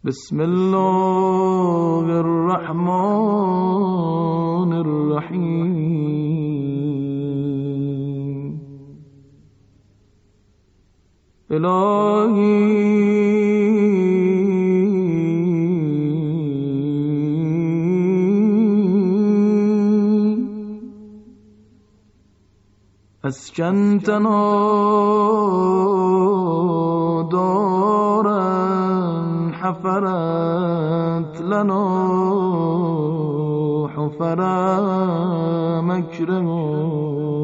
بسم الله الرحمن الرحیم. الهی اسکنتنا دارا حفرت لنا حفرا مكرما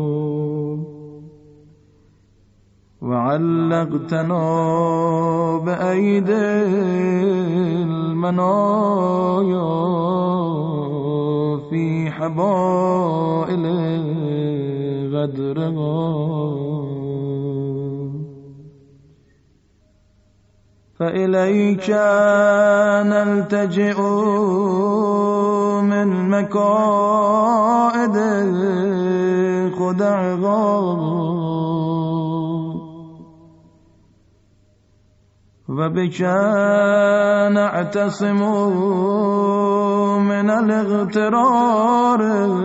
وعلقتنا بأيدي المنايا في حبائل غدرها فإليك نلتجئ من مكائد خدعها وبك نعتصم من الاغترار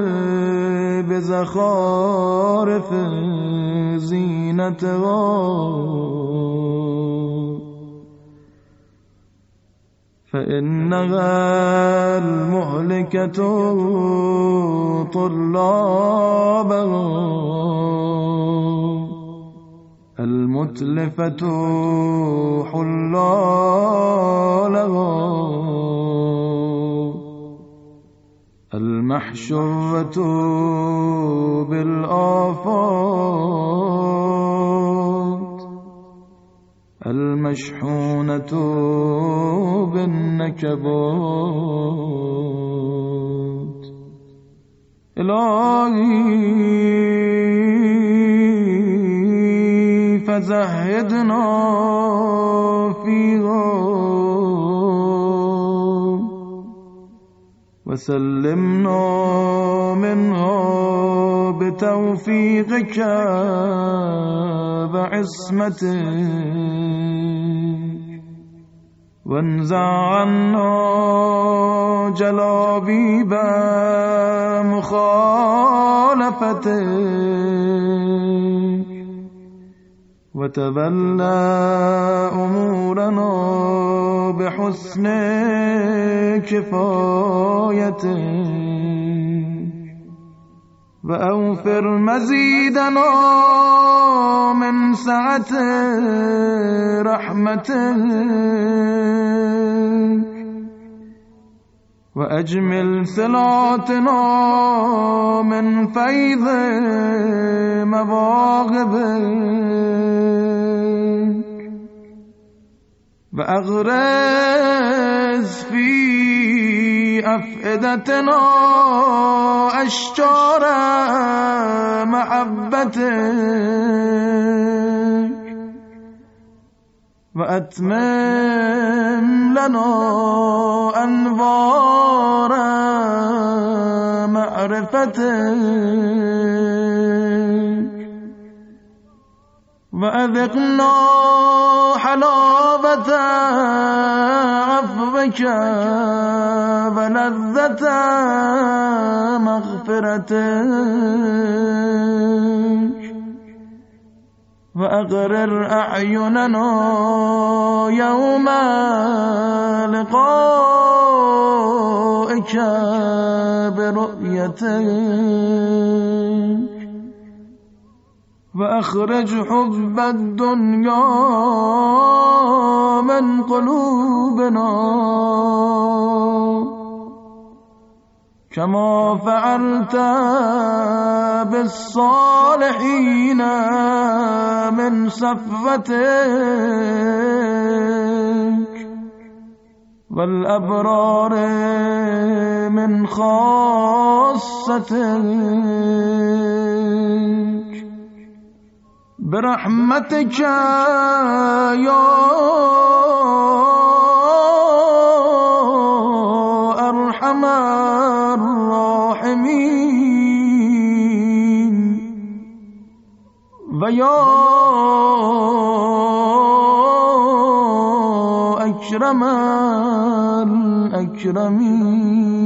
بزخارف زينتها فإنها المهلكة طلابها المتلفة حلالها المحشوة بالآفات المشحونة بالنكبات. إلهي فزهدنا فيها وسلمنا منها بتوفيقك وعصمتك وانزع عنا جلابيب مخالفتك وتولى أمورنا بحسن كفايتك وأوفر مزيدنا من سعة رحمتك وأجمل صلاتنا من فيض مواهبك وأغرز في أفئدتنا أشجار محبتك وأتمم لنا أنوار معرفتك وأذقنا حلاوة عفوك ولذة مغفرتك وأغرر أعيننا يوم لقائك برؤيتك وأخرج حب الدنيا من قلوبنا كما فعلت بالصالحين من صفوتك والأبرار من خاصتك برحمتك يا أرحم الراحمين ويا أكرم الأكرمين.